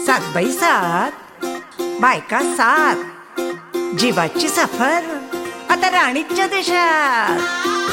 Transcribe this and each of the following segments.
सात बाई सात, बायका सात, जीवाची सफर आता राणीच्या देशात.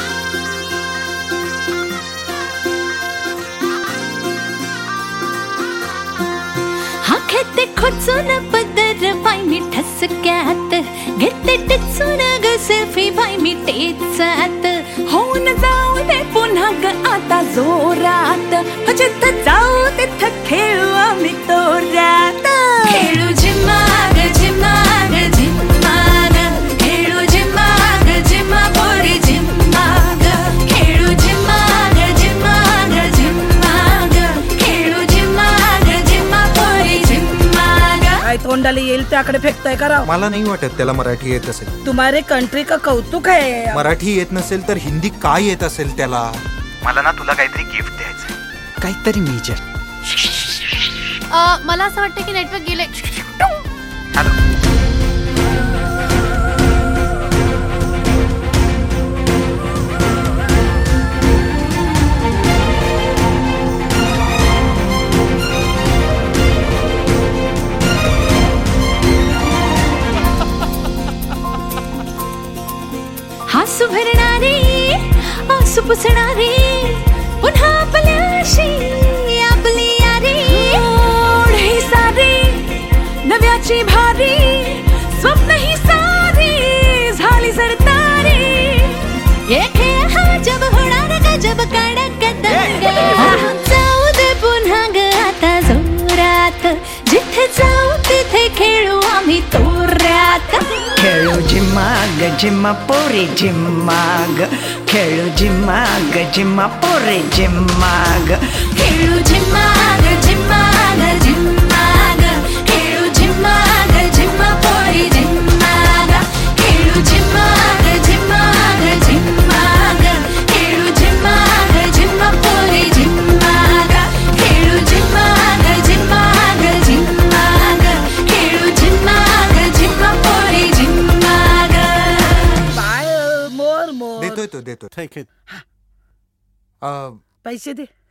हा खेते खोचून पदर बाई मी ठसक्यात, घेते टिचून ग सेल्फी बाई मी टेचात. होऊन जाऊ दे पुन्हा ग आता जोरात, जिथं जाऊ तिथं खेळू आम्ही तोऱ्यात. खेळू झिम्माग झिम्माग झिम्माग, खेळू झिम्माग झिम्मा पोरी झिम्माग. खेळू झिम्माग झिम्माग झिम्माग, खेळू झिम्माग झिम्मा पोरी झिम्माग. काय तोंडाला येईल त्याकडे फेकताय करा. मला नाही वाटत त्याला मराठी येत असेल. तुम्हारे कंट्री का कौतुक आहे. मराठी येत नसेल तर हिंदी काय येत असेल त्याला. मला ना तुला काहीतरी गिफ्ट द्यायचंय, काहीतरी मेजर. मला असं वाटतं की नेटवर्क गेले. हॅलो. हासू भरणारी आसू पुसणारी, पुन्हा आपल्याशी आपली यारी. ओढही सारी नव्याची भारी, स्वप्न ही सारी झाली सरतारी. एक हा जब होणार गजब कडक दंगा. जाऊ दे पुन्हा ग आता जोरात, जिथे जाऊ तिथे खेळू आम्ही तोऱ्यात. खेळू झिम्माग झिम्मा पोरी झिम्माग, खेळू झिम्माग झिम्मा पोरी झिम्माग. खेळू झिम्माग झिम्माग झिम्माग, खेळू झिम्माग झिम्मा पोरी झिम्माग. खेळू झिम्माग झिम्माग झिम्माग, खेळू झिम्माग झिम्मा पोरी झिम्माग. खेळू झिम्माग झिम्माग झिम्माग, खेळू झिम्माग झिम्मा पोरी झिम्माग. बाय मोर मोर. देतोय तो देतोय. पैसे दे.